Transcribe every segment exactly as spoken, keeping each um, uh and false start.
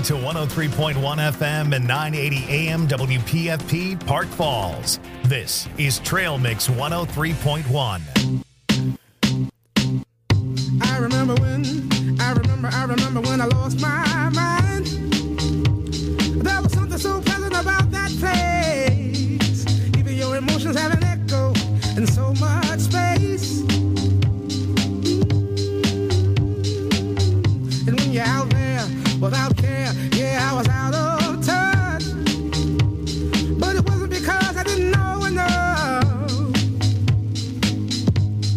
to one oh three point one F M and nine eighty A M W P F P Park Falls. This is Trail Mix one oh three point one. I remember when, I remember, I remember when I lost my mind. There was something so pleasant about that place. Even your emotions have an echo in so much space. And when you're out there without care, yeah, I was out of touch. But it wasn't because I didn't know enough.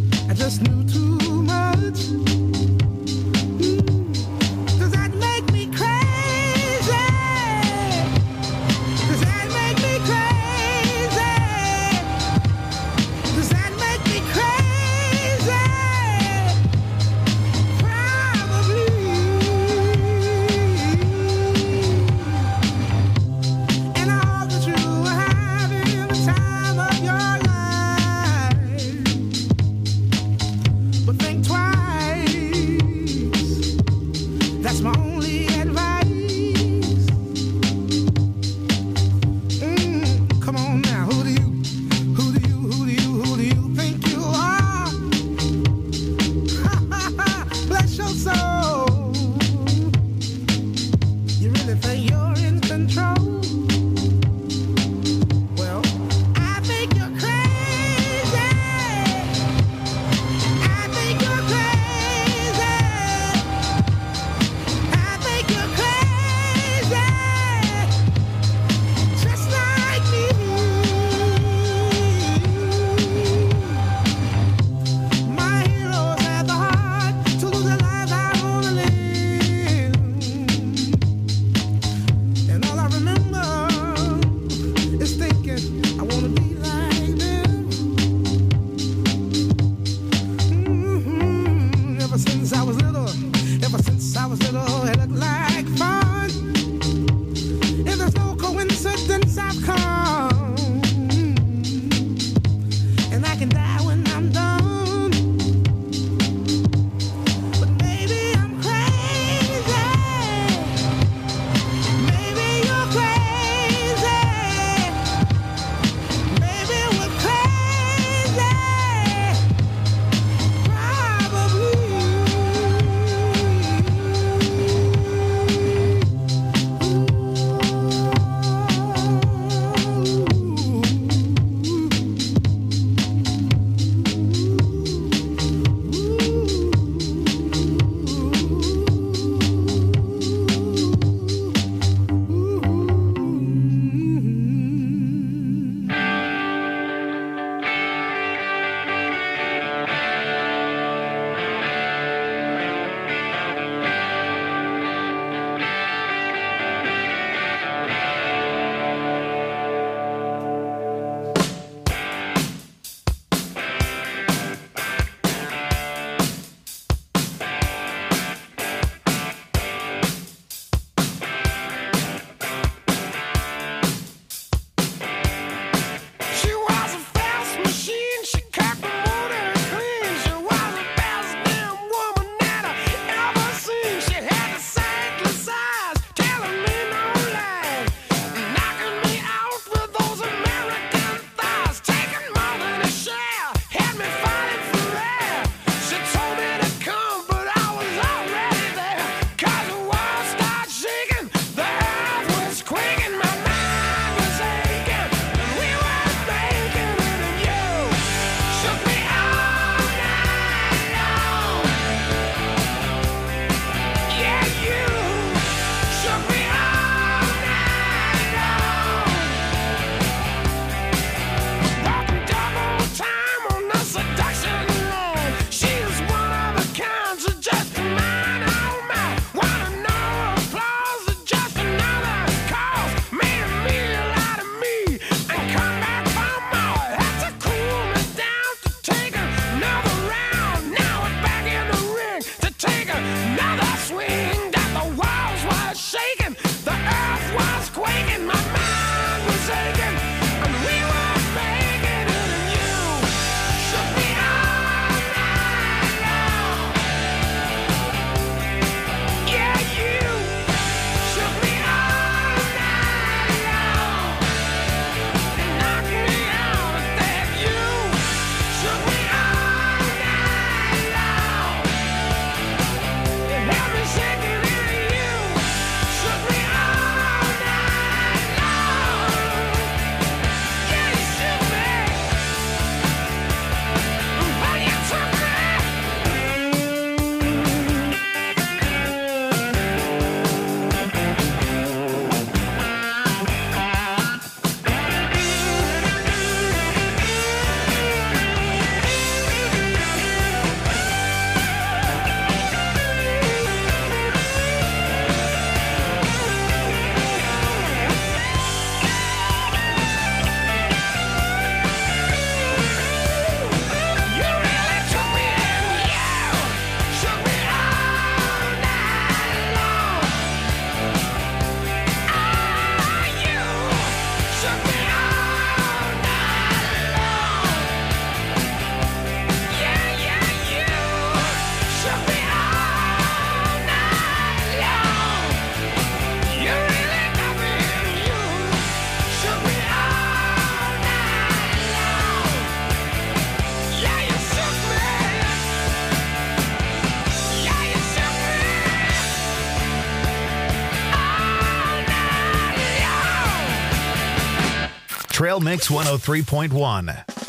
Trail Mix one oh three point one.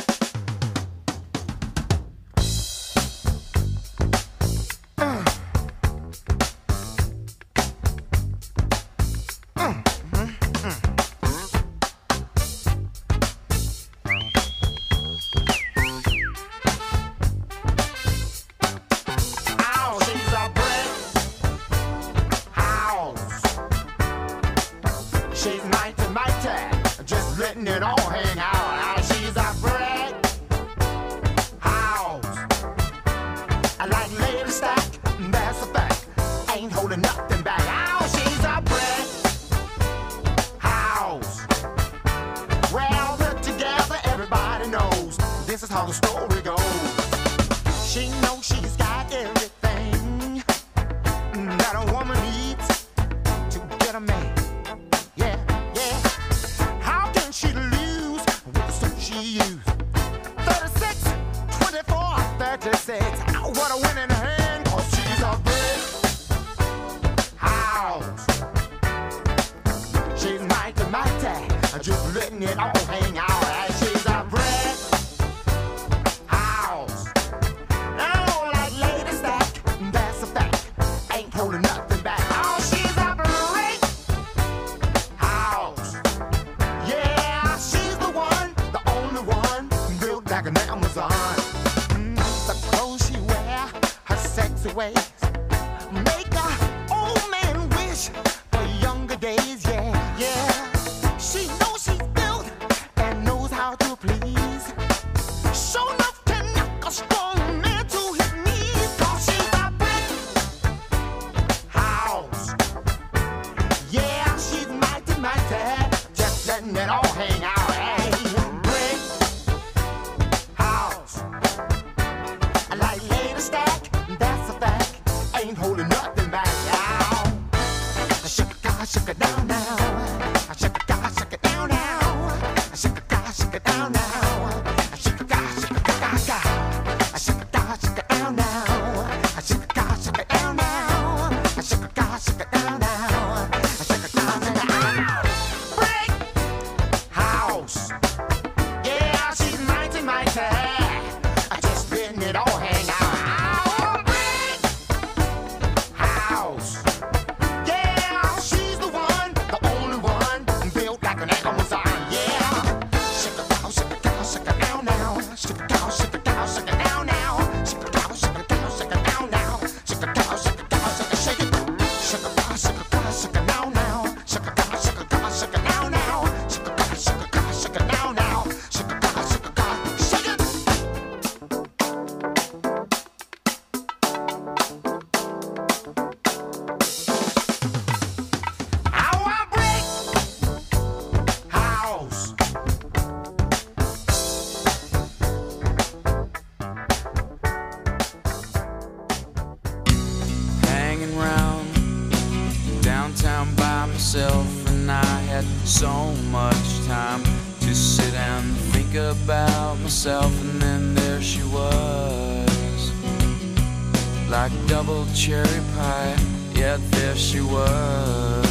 Cherry pie, yet there she was,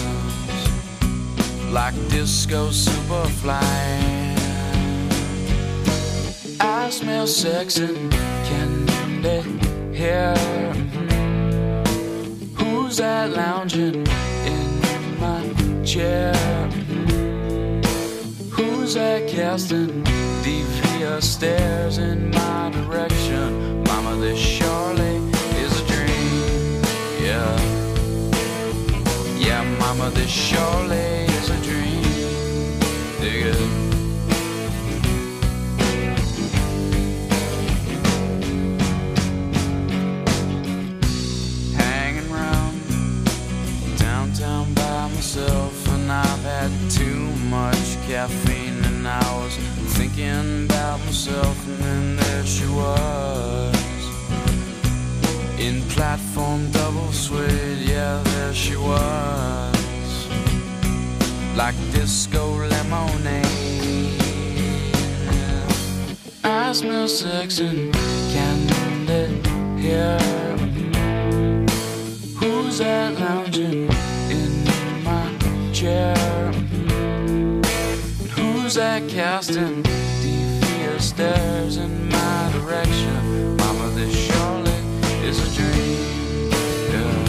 like disco superfly. I smell sex and candy here. Mm-hmm. Who's that lounging in my chair? Mm-hmm. Who's that casting devious stares in my direction? Mama, this surely is a dream. Yeah, yeah, mama, this surely is a dream. Dig it. Hanging round downtown by myself, and I've had too much caffeine, and I was thinking about myself, and then there she was. In platform double suede, yeah, there she was, like disco lemonade. I smell sex and candy here. Who's that lounging in my chair? Who's that casting devious stares in my direction? Mama, this surely is a dream. Yeah,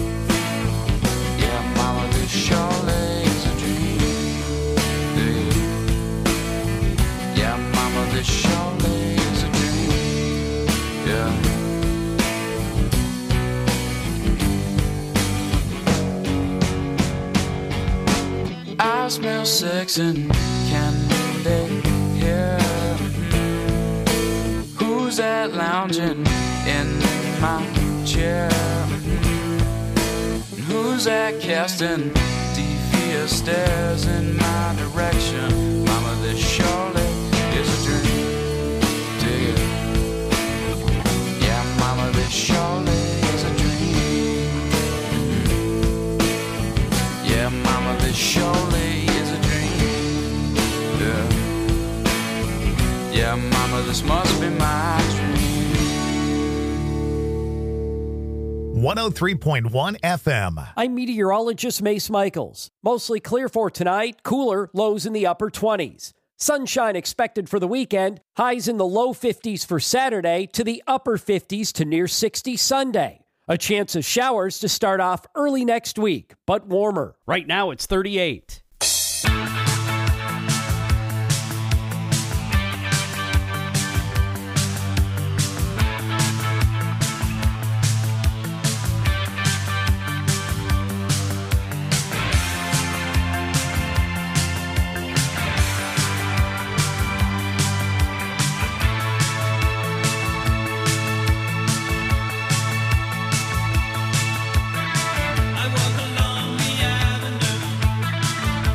yeah, Mama, this surely is a dream. Yeah, yeah, Mama, this surely is a dream. Yeah. I smell sex and candy here. Who's that lounging in my chair? Who's that casting devious stares in my direction? Mama, this surely is a dream. Dig it. Yeah, Mama, this surely is a dream. Yeah, Mama, this surely is a dream. Yeah, yeah, Mama, this must be my dream. one oh three point one F M. I'm meteorologist Mace Michaels. Mostly clear for tonight, cooler, lows in the upper twenties. Sunshine expected for the weekend, highs in the low fifties for Saturday to the upper fifties to near sixty Sunday. A chance of showers to start off early next week, but warmer. Right now it's thirty-eight. I walk along the avenue.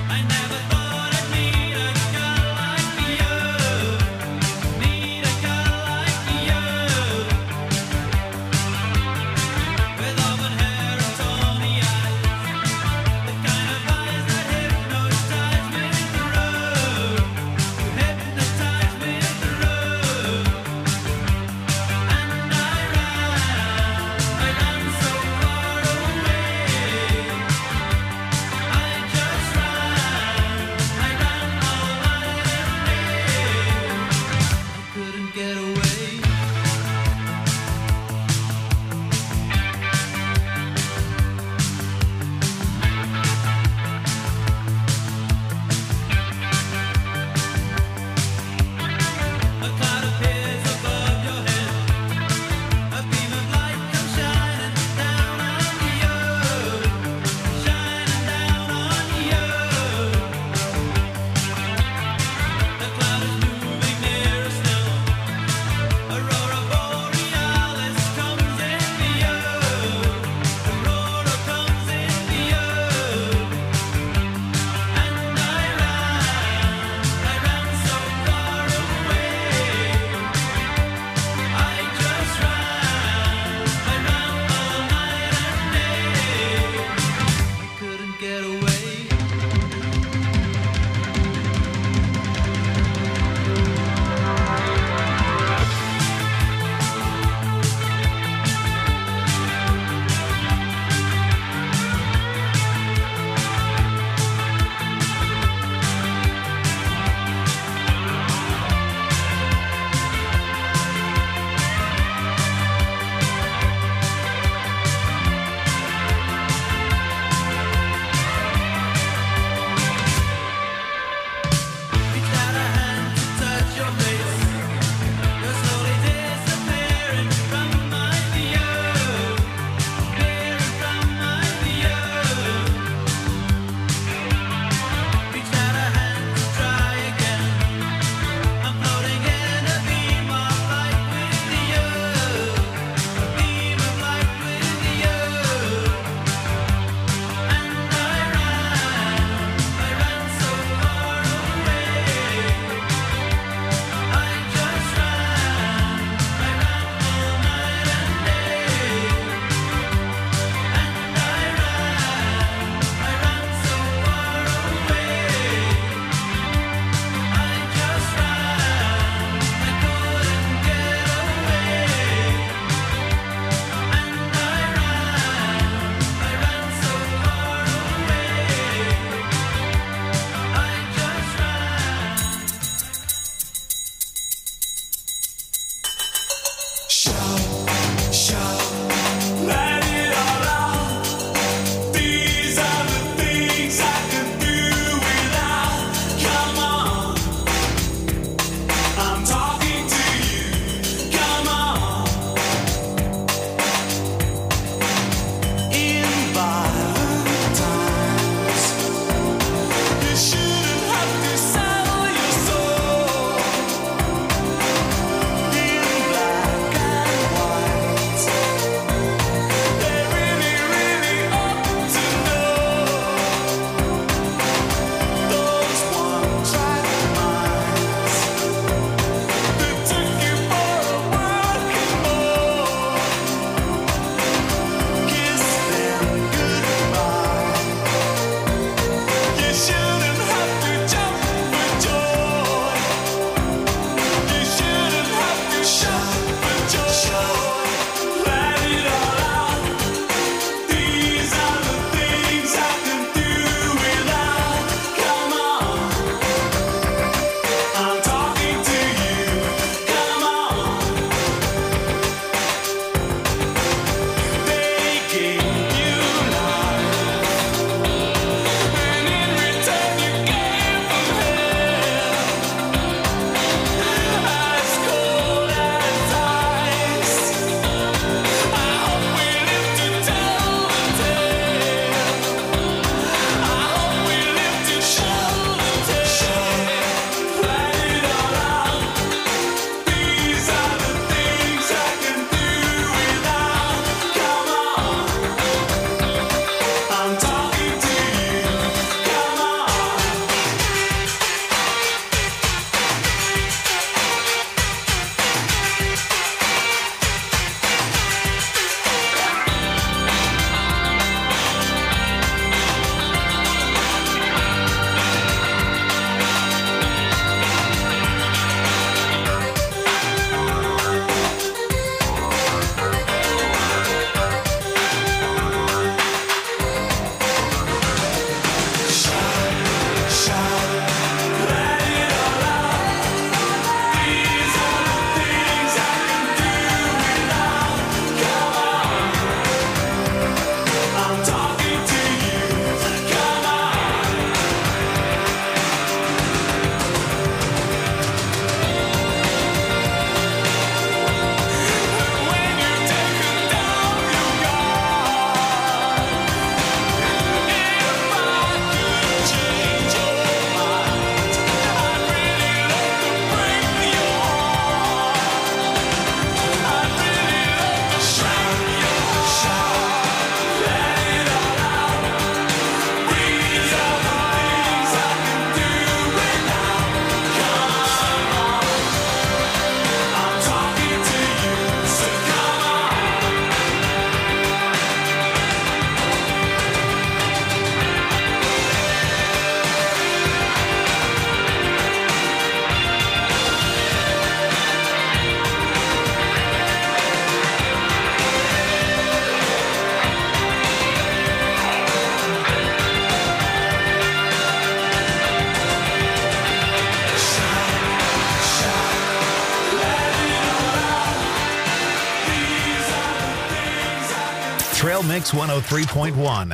Mix one oh three point one.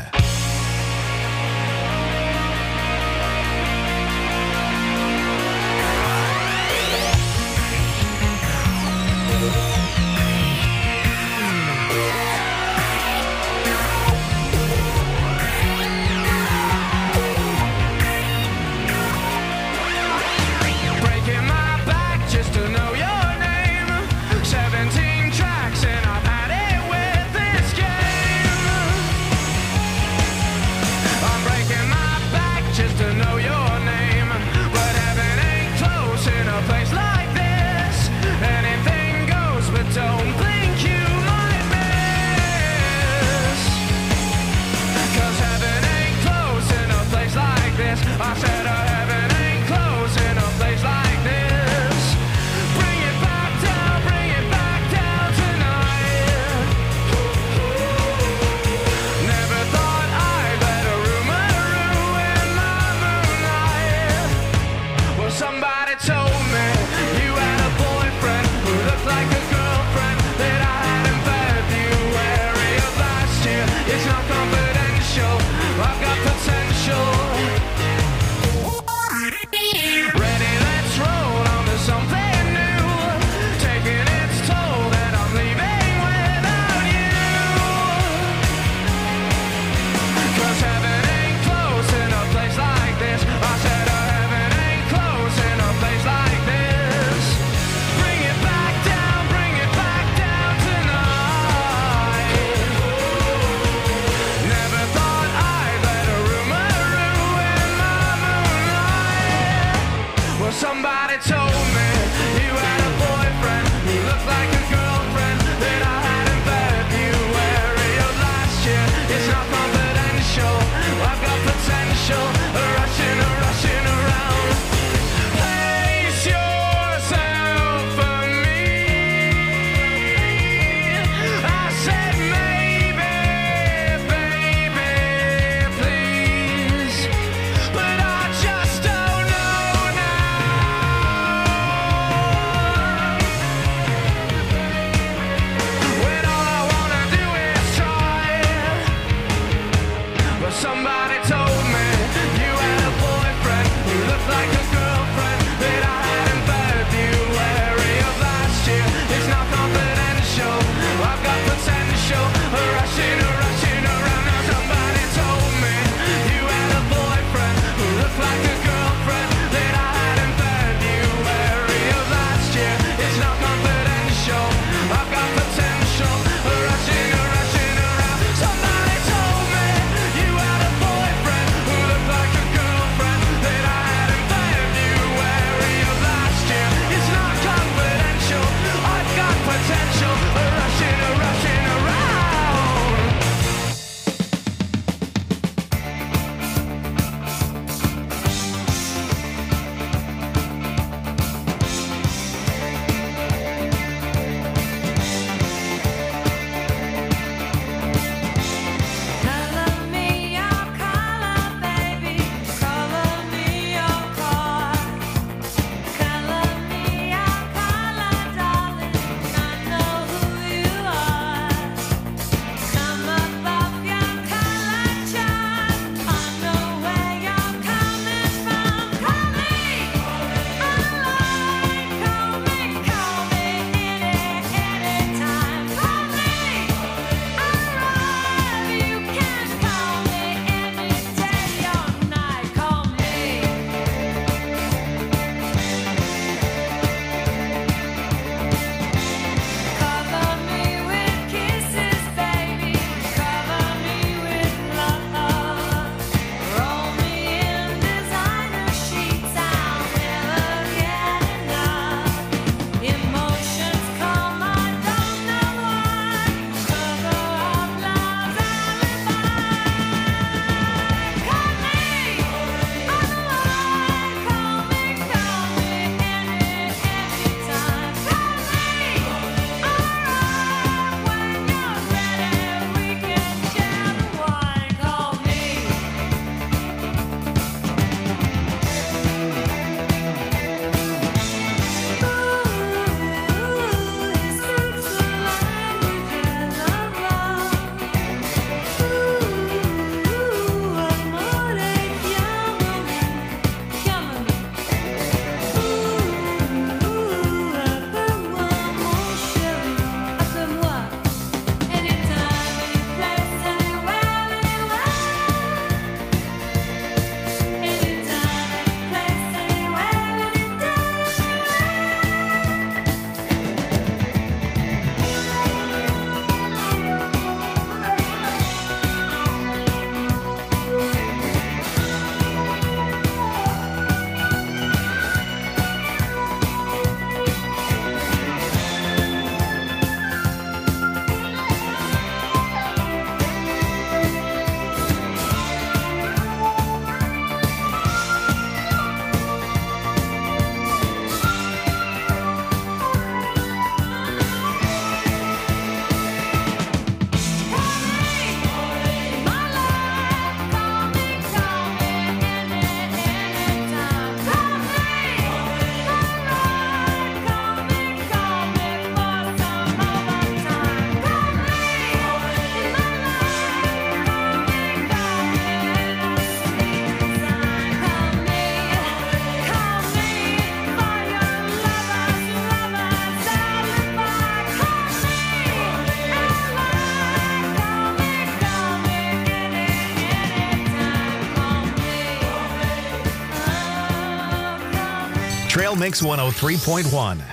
Trail Mix one oh three point one.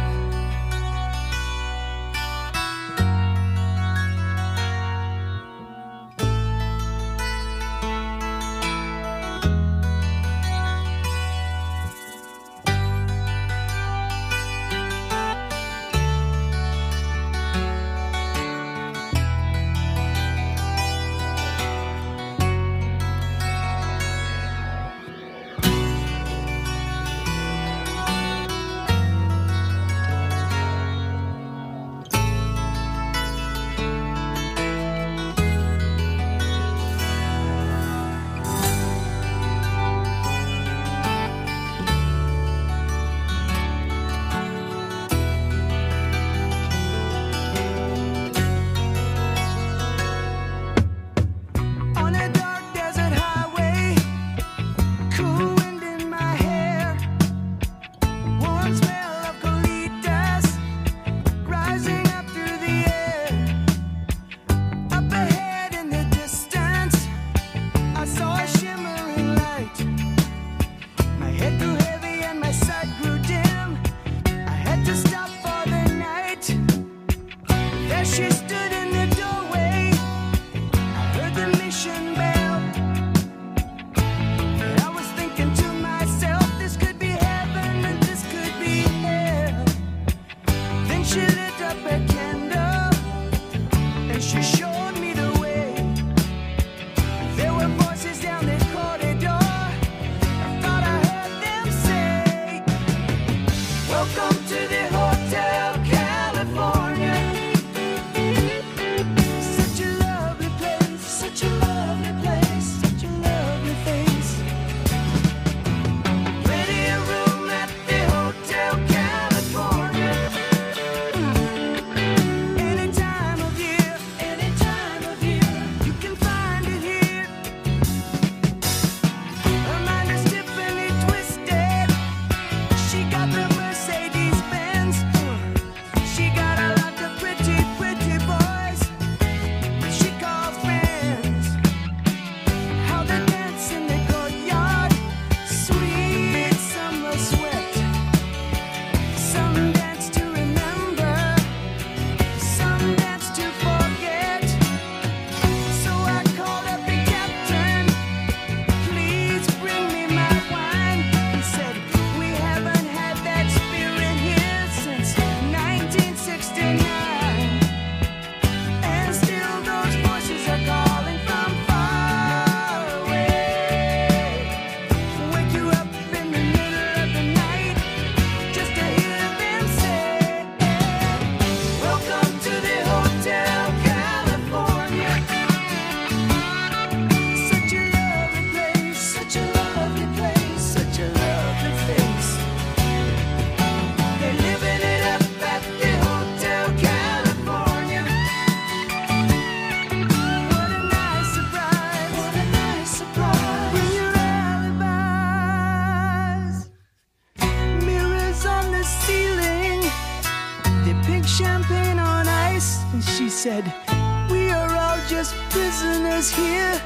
Said, we are all just prisoners here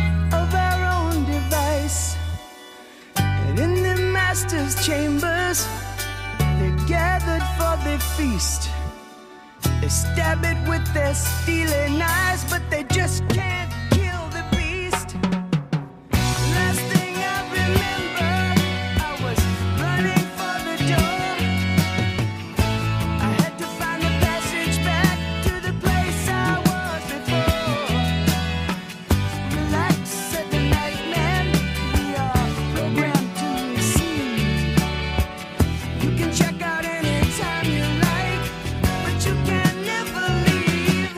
of our own device. And in the master's chambers, they're gathered for the feast. They stab it with their steely knives, but they just can't kill the beast. Last thing I remember, I was running for the door. I had to find the passage back to the place I was before. Relax, said the nightman, we are programmed to receive. You can check out anytime you like, but you can never leave.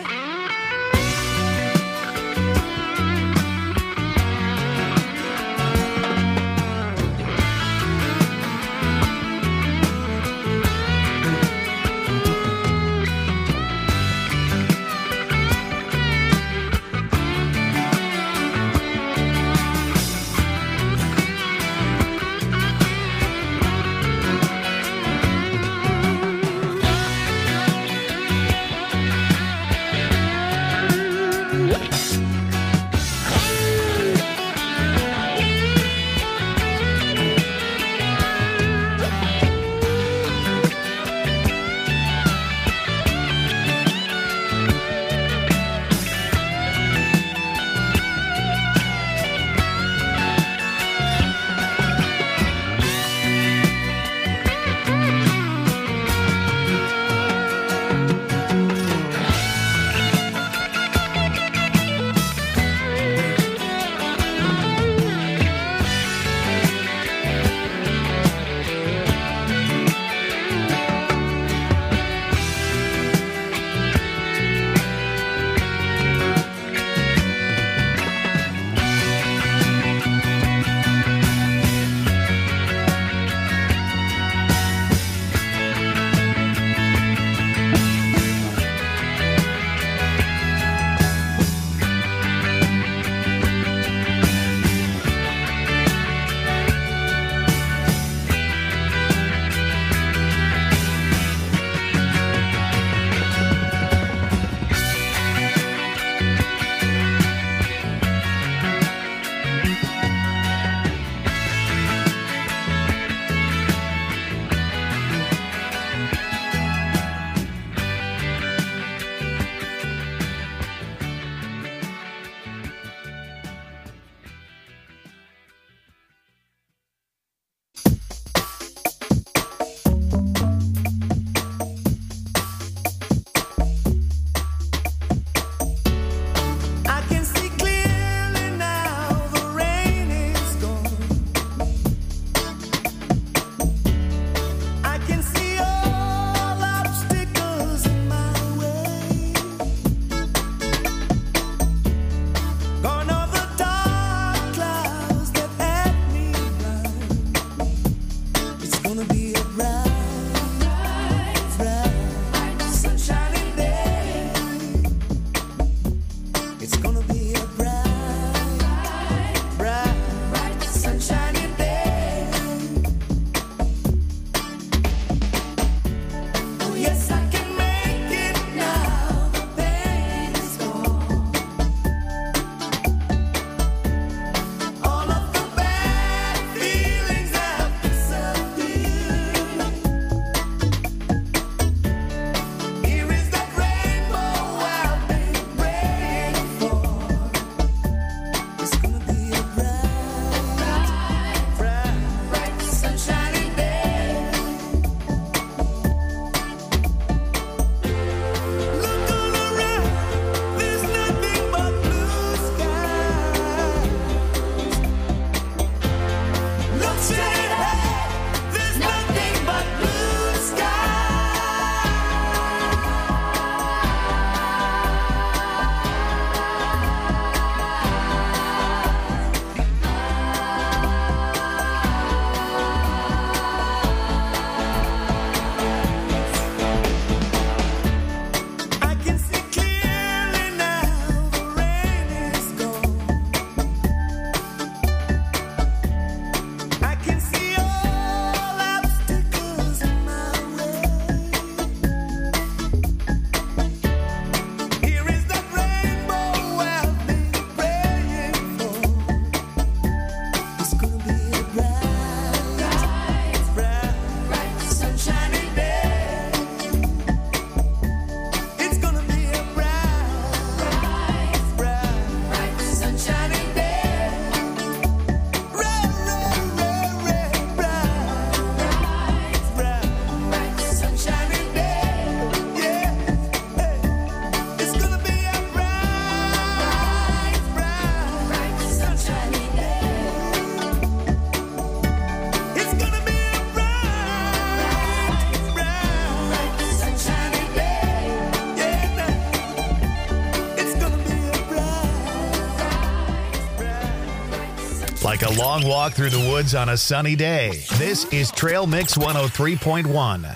Like a long walk through the woods on a sunny day. This is Trail Mix one oh three point one.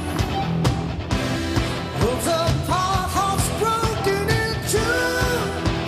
Broken into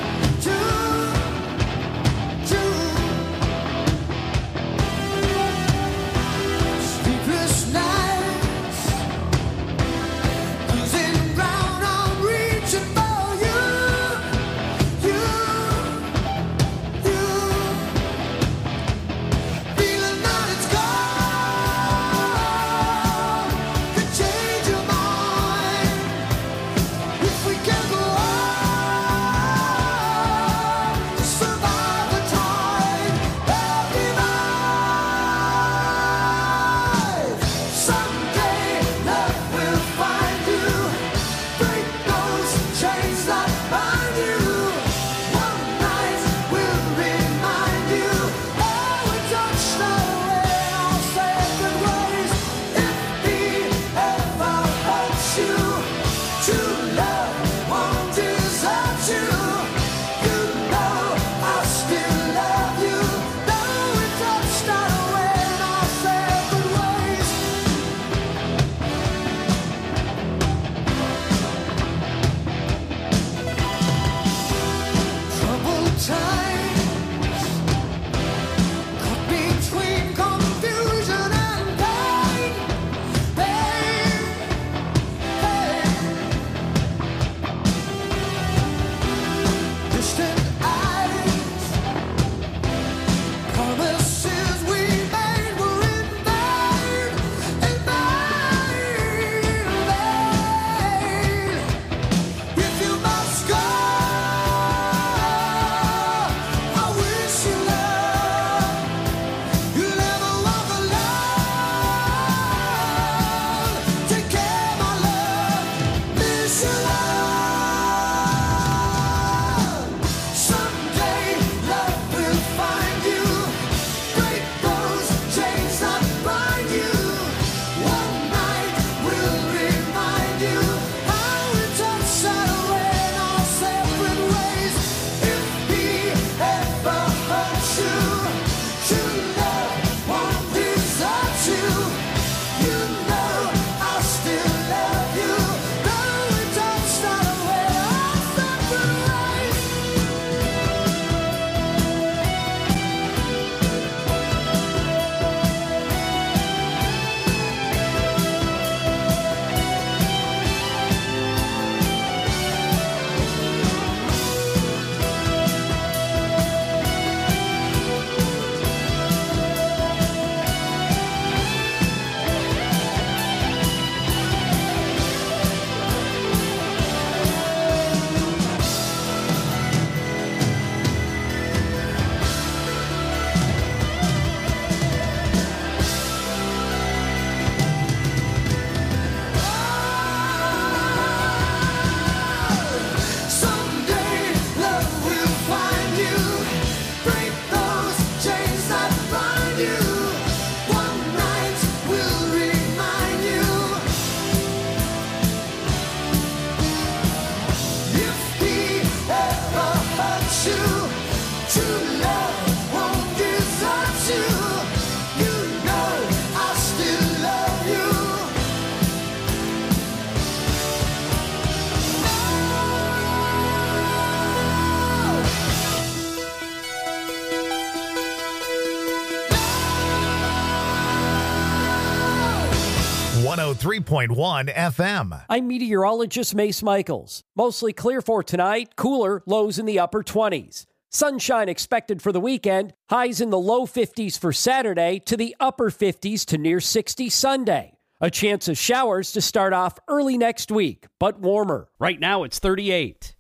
three point one F M. I'm meteorologist Mace Michaels. Mostly clear for tonight, cooler, lows in the upper twenties. Sunshine expected for the weekend, highs in the low fifties for Saturday to the upper fifties to near sixty Sunday. A chance of showers to start off early next week, but warmer. Right now it's thirty-eight.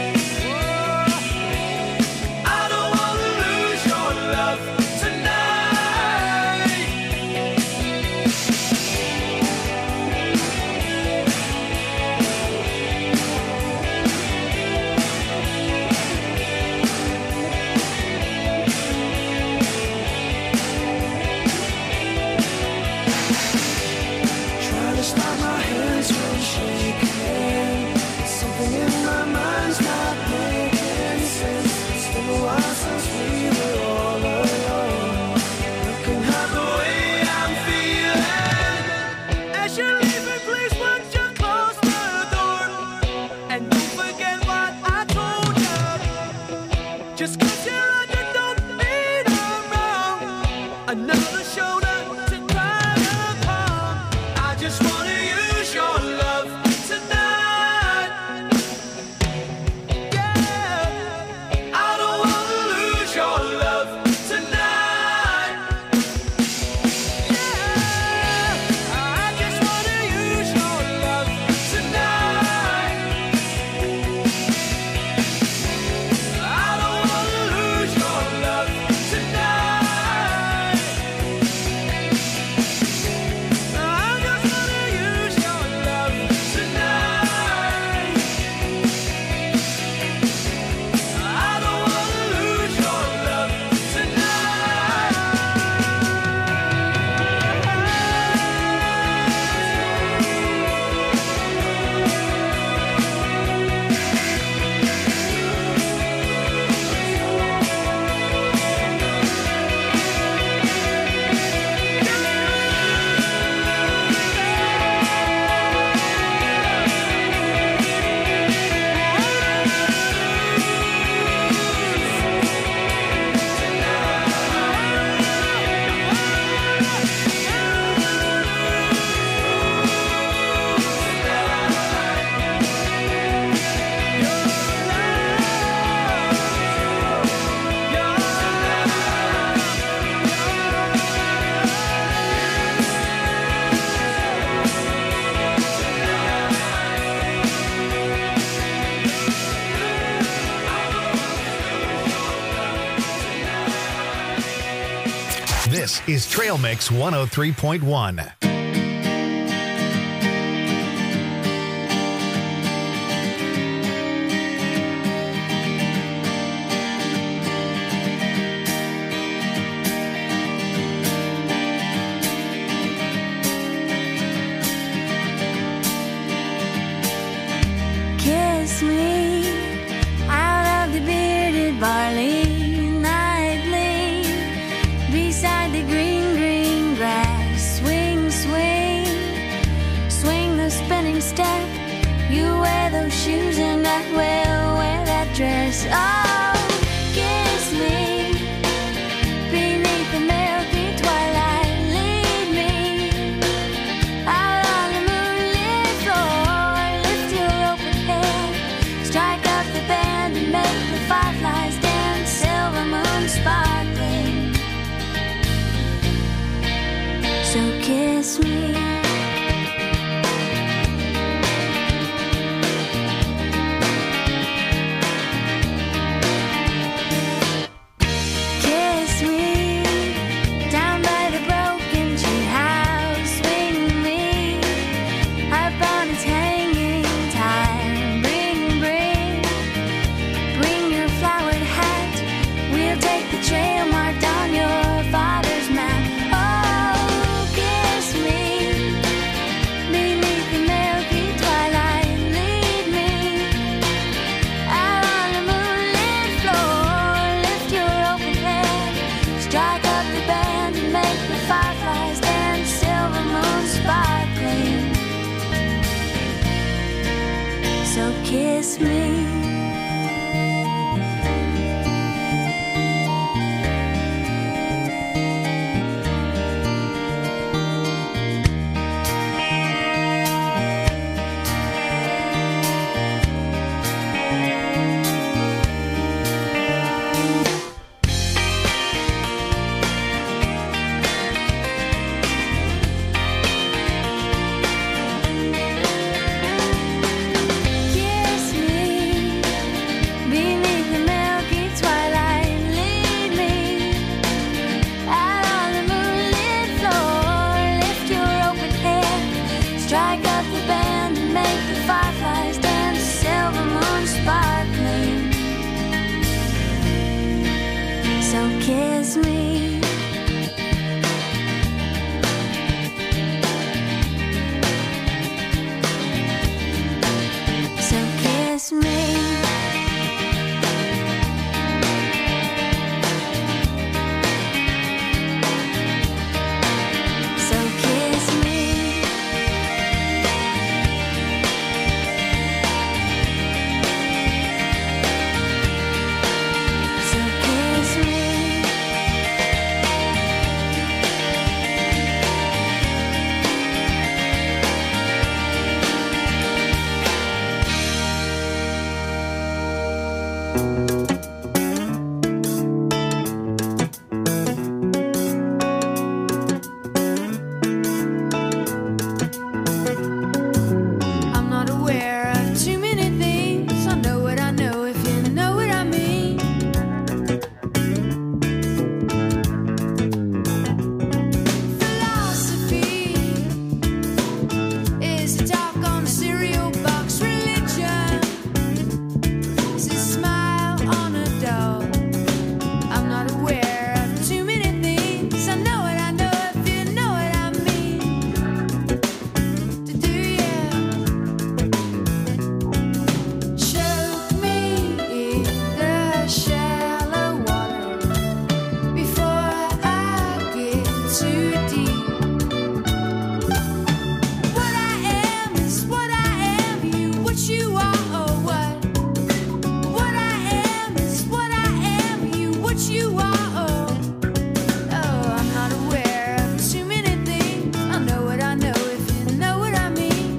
Tonight This is Trail Mix one oh three point one. Kiss me out of the bearded barley nightly, beside the green, green grass. Swing, swing, swing the spinning step. You wear those shoes and I will wear that dress. Oh, kiss me beneath the milky twilight. Lead me out on the moonlit floor. Lift your open head, strike up the band and make the fireflies dance. Silver moon sparkling. So kiss me. Kiss me down by the broken tree house. Swing me upon its hanging time. Bring, bring, bring your flowered hat. We'll take the trail marked on your father's map. Oh, kiss me beneath the milky twilight. Lead me out on the moonlit floor. Lift your open head, strike up the band and make the fireflies dance. Silver moon sparkling. So kiss me. Kiss me beneath the milky twilight. Lead me out on the moonlit floor. Lift your open head, strike up the band and make the fireflies dance. Silver moon sparkling. So kiss me. So kiss me. So kiss me. So kiss me. I'm not aware of too many things. I know what I know, if you know what I mean. Philosophy is a talk on a cereal box. Religion is a smile on a doll. I'm not aware of too many things. I know what I know, if you know what I mean. To do you choke me in the shallow water before I get too deep. What I am is what I am. You what you are or what? What I am is what I am. You what you are or oh, I'm not aware of too many things. I know what I know, if you know what I mean.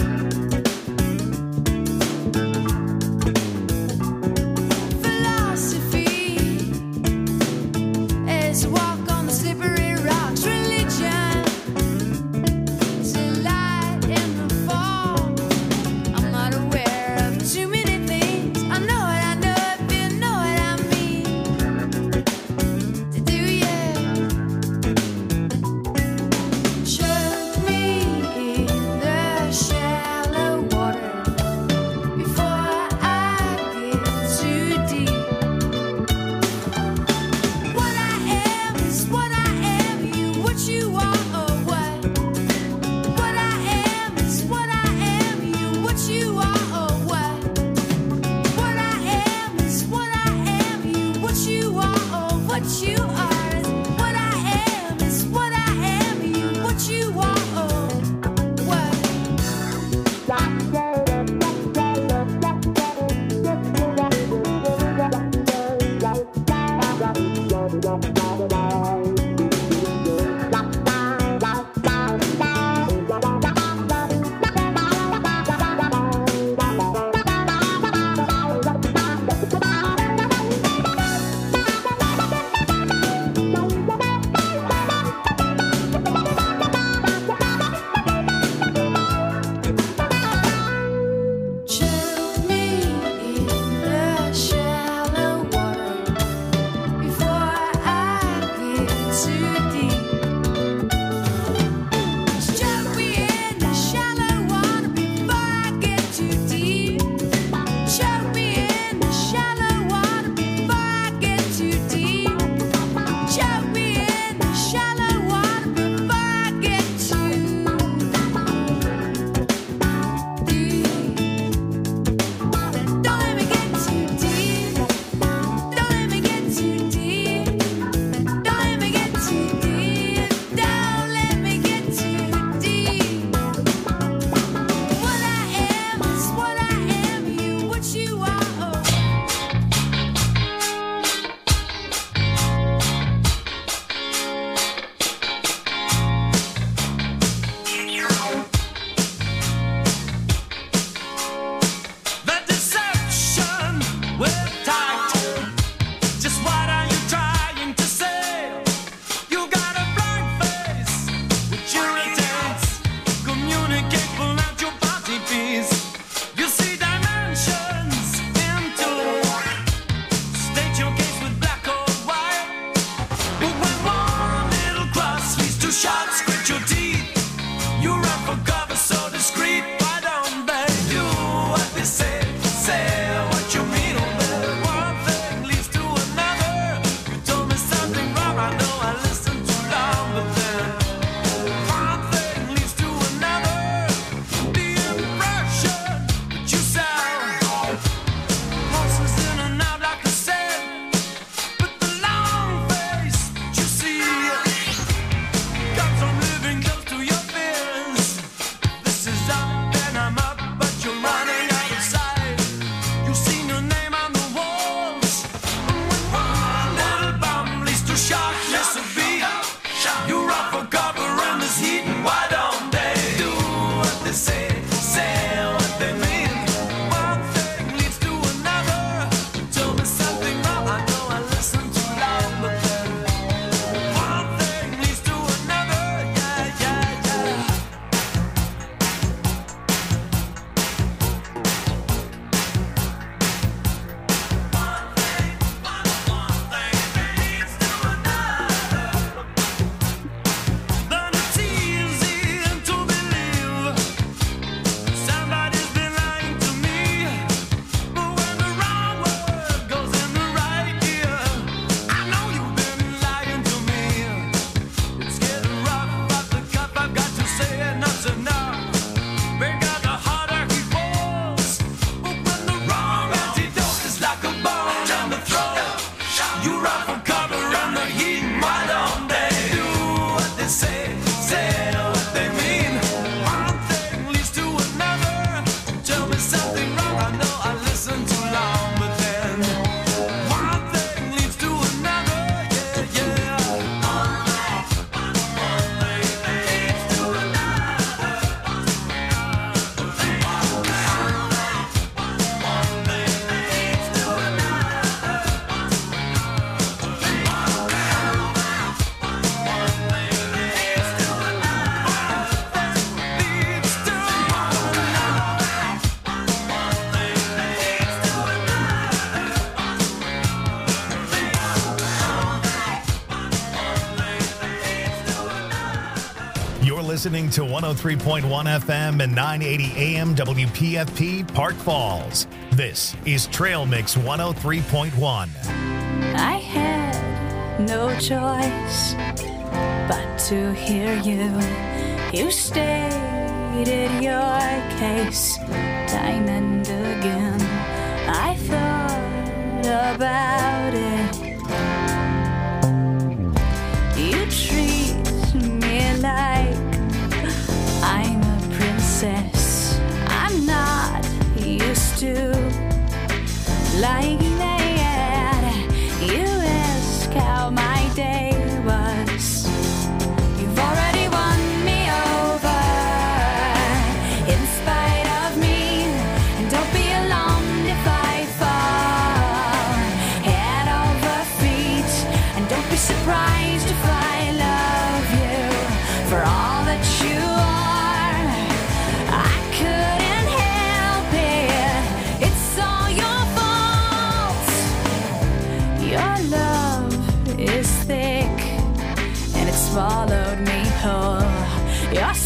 Philosophy is a walk on the slippery rocks. Religion is a light in the fall. I'm not aware of too many things. I know what I know, if you know what I mean. To do you listening to one oh three point one F M and nine eighty A M W P F P Park Falls. This is Trail Mix one oh three point one. I had no choice but to hear you. You stated your case time and again. I thought about it. You treat me like I'm a princess. I'm not used to like that. You ask how my day was. You've already won me over, in spite of me, and don't be alarmed if I fall head over feet, and don't be surprised if I love you for all that you are. I couldn't help it, it's all your fault. Your love is thick, and it swallowed me whole.